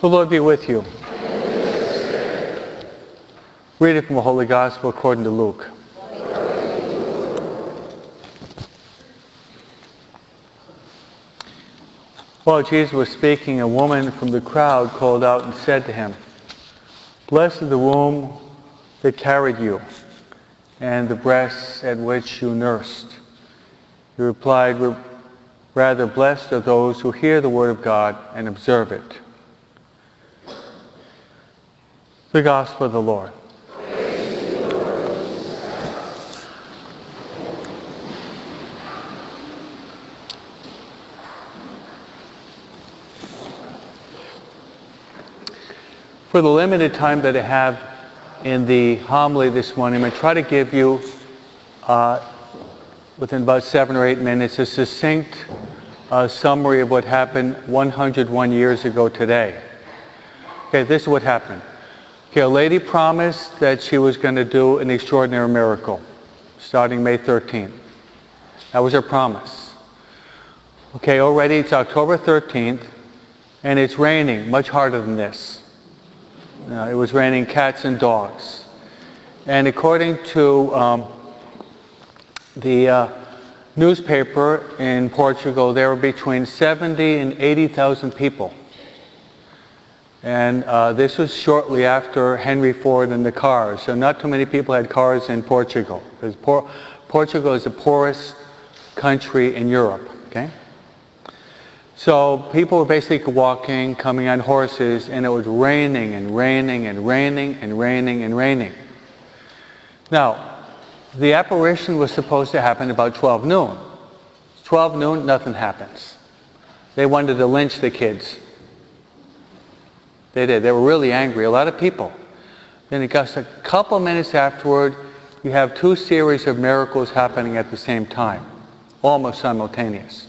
The Lord be with you. Reading from the Holy Gospel according to Luke. While Jesus was speaking, a woman from the crowd called out and said to him, "Blessed is the womb that carried you, and the breasts at which you nursed." He replied, "Rather blessed are those who hear the word of God and observe it." The Gospel of the Lord. For the limited time that I have in the homily this morning, I'm going to try to give you, within about 7 or 8 minutes, a succinct summary of what happened 101 years ago today. Okay, this is what happened. Okay, a lady promised that she was going to do an extraordinary miracle starting May 13th. That was her promise. Okay, already it's October 13th, and it's raining much harder than this. It was raining cats and dogs. And according to the newspaper in Portugal, there were between 70 and 80,000 people. And this was shortly after Henry Ford and the cars. So not too many people had cars in Portugal, because Portugal is the poorest country in Europe. Okay? So people were basically walking, coming on horses, and it was raining and raining and raining and raining and raining. Now, the apparition was supposed to happen about 12 noon. 12 noon, nothing happens. They wanted to lynch the kids. They did. They were really angry. A lot of people. Then just a couple minutes afterward, you have 2 series of miracles happening at the same time, almost simultaneous.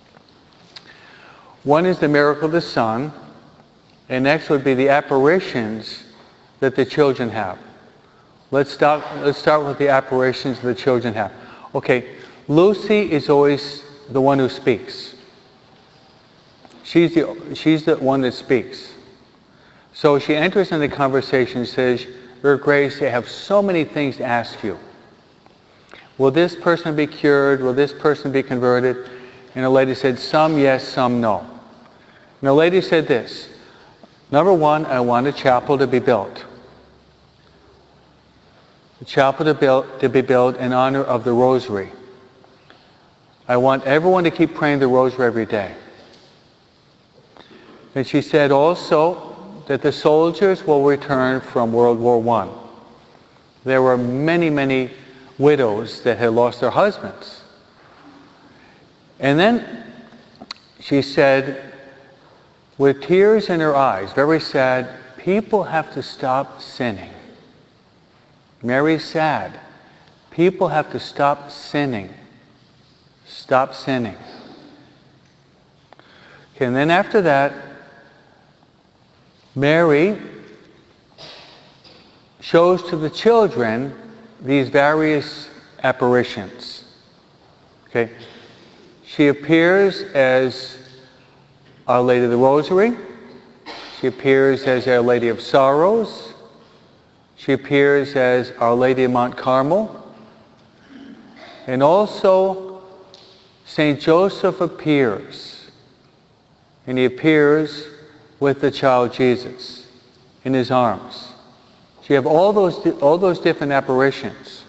One is the miracle of the sun, and next would be the apparitions that the children have. Let's start with the apparitions the children have. Okay, Lucy is always the one who speaks. She's the one that speaks. So she enters in the conversation and says, "Your Grace, I have so many things to ask you. Will this person be cured? Will this person be converted?" And the lady said, "Some yes, some no." And the lady said this, "Number one, I want a chapel to be built. A chapel to be built in honor of the Rosary. I want everyone to keep praying the Rosary every day." And she said also that the soldiers will return from World War I. There were many, many widows that had lost their husbands. And then she said, with tears in her eyes, very sad, "People have to stop sinning." Mary's sad. People have to stop sinning. Stop sinning. Okay, and then after that, Mary shows to the children these various apparitions. Okay? She appears as Our Lady of the Rosary. She appears as Our Lady of Sorrows. She appears as Our Lady of Mount Carmel. And also, St. Joseph appears. And he appears with the child Jesus in his arms. So you have all those different apparitions.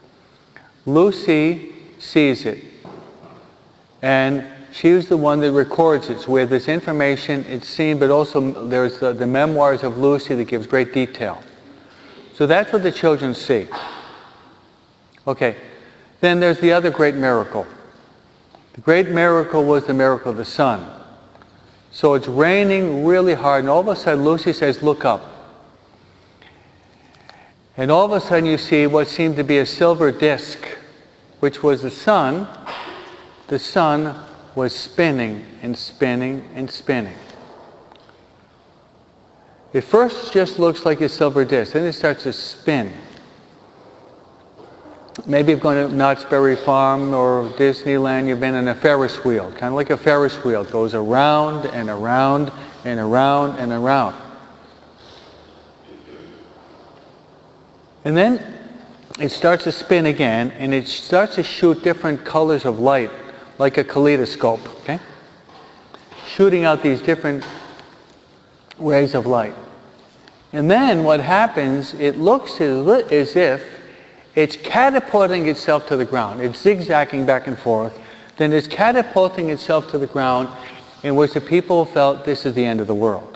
Lucy sees it, and she was the one that records it. So we have this information, it's seen, but also there's the memoirs of Lucy that gives great detail. So that's what the children see. Okay, then there's the other great miracle. The great miracle was the miracle of the sun. So it's raining really hard, and all of a sudden Lucy says, "Look up." And all of a sudden you see what seemed to be a silver disc, which was the sun. The sun was spinning and spinning and spinning. It first just looks like a silver disc, then it starts to spin. Maybe you've gone to Knott's Berry Farm or Disneyland, you've been in a Ferris wheel, kind of like a Ferris wheel. It goes around and around and around and around. And then it starts to spin again, and it starts to shoot different colors of light, like a kaleidoscope, okay? Shooting out these different rays of light. And then what happens, it looks as if it's catapulting itself to the ground. It's zigzagging back and forth. Then it's catapulting itself to the ground, in which the people felt this is the end of the world.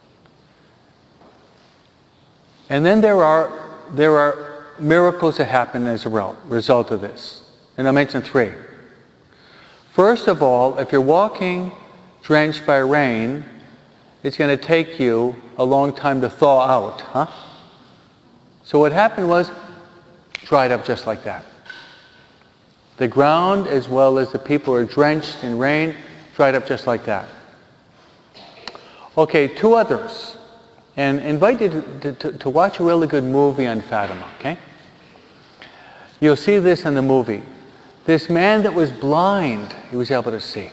And then there are miracles that happen as a result of this. And I'll mention 3. First of all, if you're walking drenched by rain, it's going to take you a long time to thaw out, huh? So what happened was, dried up just like that. The ground, as well as the people who are drenched in rain, dried up just like that. Okay, 2 others. And invite you to watch a really good movie on Fatima, okay? You'll see this in the movie. This man that was blind, he was able to see.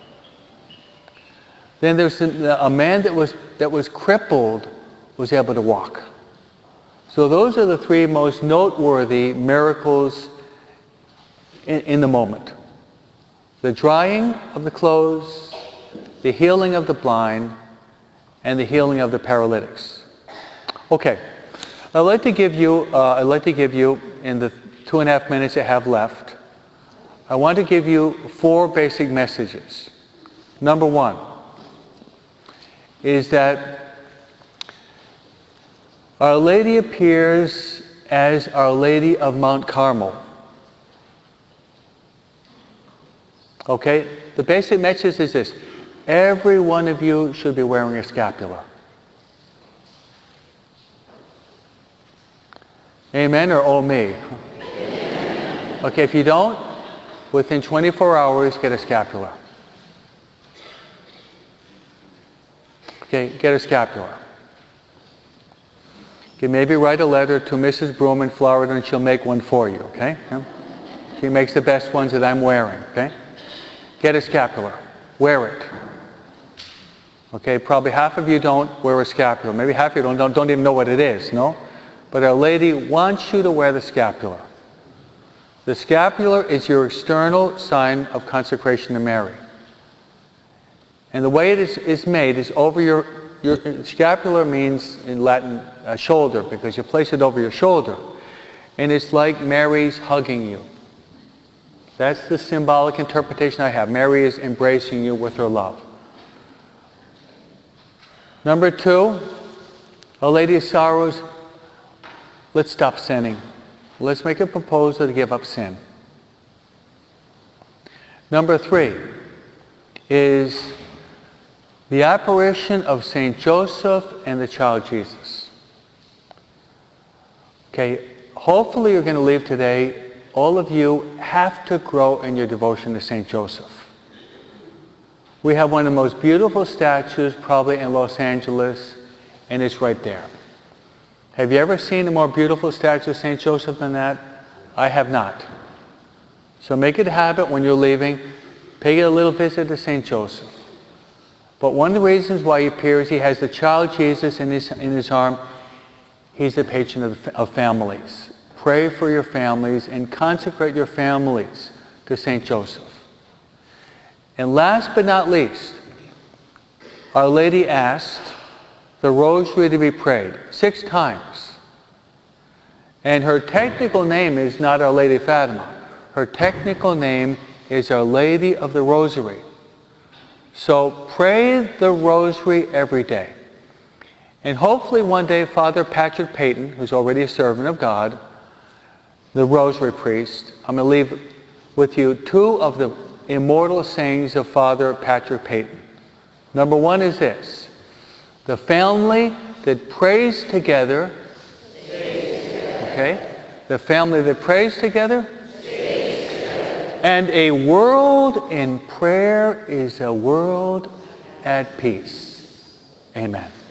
Then there's a man that was crippled, was able to walk. So those are the 3 most noteworthy miracles in the moment. The drying of the clothes, the healing of the blind, and the healing of the paralytics. Okay, I'd like to give you in the 2.5 minutes I have left, I want to give you 4 basic messages. Number 1 is that Our Lady appears as Our Lady of Mount Carmel. Okay, the basic message is this: every one of you should be wearing a scapular. Amen or oh me? Okay, if you don't, within 24 hours, get a scapular. Okay, get a scapular. Okay, maybe write a letter to Mrs. Broom in Florida and she'll make one for you, okay? She makes the best ones that I'm wearing, okay? Get a scapular. Wear it. Okay, probably half of you don't wear a scapular. Maybe half of you don't even know what it is, no? But Our Lady wants you to wear the scapular. The scapular is your external sign of consecration to Mary. And the way it is made is over your scapular means in Latin shoulder, because you place it over your shoulder. And it's like Mary's hugging you. That's the symbolic interpretation I have. Mary is embracing you with her love. Number 2, Our Lady of Sorrows, let's stop sinning. Let's make a proposal to give up sin. Number 3 is the apparition of St. Joseph and the child Jesus. Okay, hopefully you're going to leave today. All of you have to grow in your devotion to St. Joseph. We have one of the most beautiful statues probably in Los Angeles, and it's right there. Have you ever seen a more beautiful statue of St. Joseph than that? I have not. So make it a habit when you're leaving, pay a little visit to St. Joseph. But one of the reasons why he appears, he has the child Jesus in his arm. He's the patron of families. Pray for your families and consecrate your families to St. Joseph. And last but not least, Our Lady asked the rosary to be prayed 6 times. And her technical name is not Our Lady Fatima. Her technical name is Our Lady of the Rosary. So pray the rosary every day. And hopefully one day Father Patrick Peyton, who's already a servant of God, the rosary priest, I'm going to leave with you 2 of the immortal sayings of Father Patrick Peyton. Number 1 is this: the family that prays together, okay? The family that prays together, and a world in prayer is a world at peace. Amen.